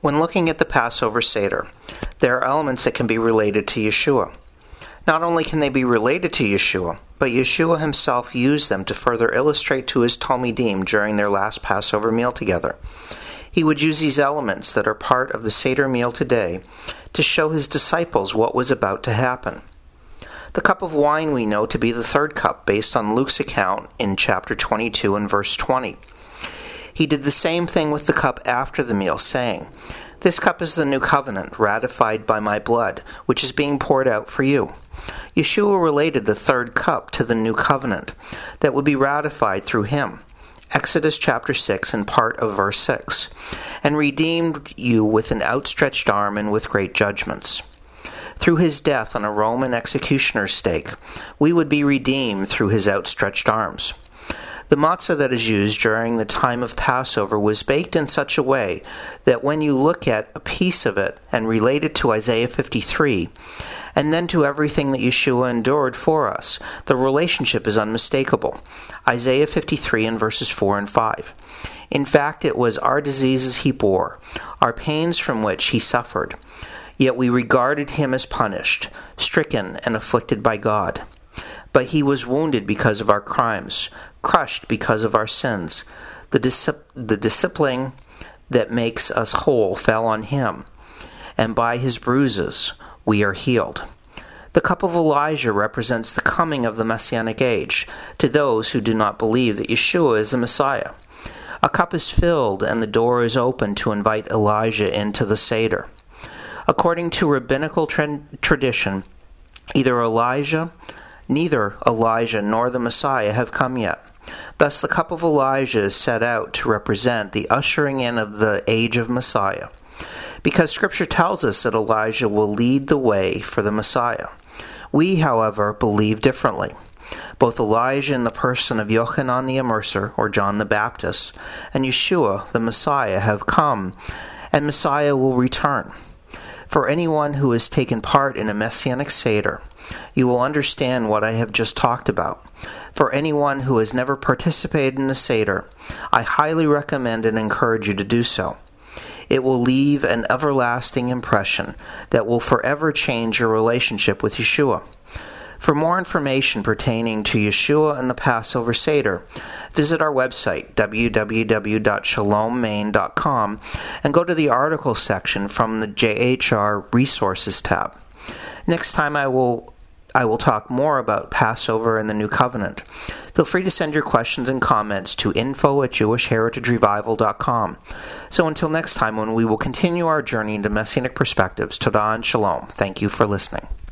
When looking at the Passover Seder, there are elements that can be related to Yeshua. Not only can they be related to Yeshua, but Yeshua himself used them to further illustrate to his Talmidim during their last Passover meal together. He would use these elements that are part of the Seder meal today to show his disciples what was about to happen. The cup of wine we know to be the third cup based on Luke's account in chapter 22 and verse 20. He did the same thing with the cup after the meal, saying, "This cup is the new covenant, ratified by my blood, which is being poured out for you." Yeshua related the third cup to the new covenant that would be ratified through him. Exodus chapter 6 and part of verse 6, "and redeemed you with an outstretched arm and with great judgments." Through his death on a Roman executioner's stake, we would be redeemed through his outstretched arms. The matzah that is used during the time of Passover was baked in such a way that when you look at a piece of it and relate it to Isaiah 53, and then to everything that Yeshua endured for us, the relationship is unmistakable. Isaiah 53 and verses 4 and 5. In fact, it was our diseases he bore, our pains from which he suffered. Yet we regarded him as punished, stricken and afflicted by God. But he was wounded because of our crimes, crushed because of our sins. The discipline that makes us whole fell on him, and by his bruises we are healed. The cup of Elijah represents the coming of the Messianic age to those who do not believe that Yeshua is the Messiah. A cup is filled and the door is open to invite Elijah into the Seder. According to rabbinical tradition, neither Elijah nor the Messiah have come yet. Thus the cup of Elijah is set out to represent the ushering in of the age of Messiah. Because Scripture tells us that Elijah will lead the way for the Messiah. We, however, believe differently. Both Elijah in the person of Yochanan the Immerser, or John the Baptist, and Yeshua, the Messiah, have come, and Messiah will return. For anyone who has taken part in a Messianic Seder, you will understand what I have just talked about. For anyone who has never participated in a Seder, I highly recommend and encourage you to do so. It will leave an everlasting impression that will forever change your relationship with Yeshua. For more information pertaining to Yeshua and the Passover Seder, visit our website, www.shalommaine.com, and go to the article section from the JHR Resources tab. Next time I will talk more about Passover and the New Covenant. Feel free to send your questions and comments to info@jewishheritagerevival.com. So until next time, when we will continue our journey into Messianic perspectives, Todah and Shalom. Thank you for listening.